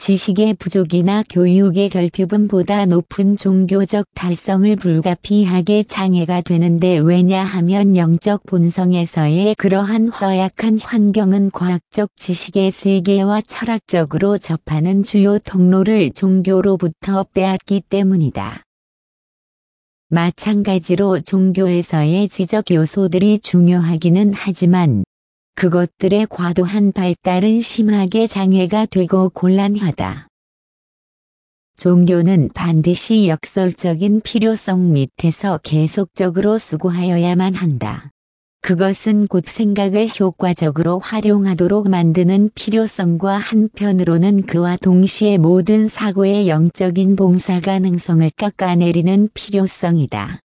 지식의 부족이나 교육의 결핍은 보다 높은 종교적 달성을 불가피하게 장애가 되는데 왜냐하면 영적 본성에서의 그러한 허약한 환경은 과학적 지식의 세계와 철학적으로 접하는 주요 통로를 종교로부터 빼앗기 때문이다. 마찬가지로 종교에서의 지적 요소들이 중요하기는 하지만 그것들의 과도한 발달은 심하게 장애가 되고 곤란하다. 종교는 반드시 역설적인 필요성 밑에서 계속적으로 수고하여야만 한다. 그것은 곧 생각을 효과적으로 활용하도록 만드는 필요성과 한편으로는 그와 동시에 모든 사고의 영적인 봉사 가능성을 깎아내리는 필요성이다.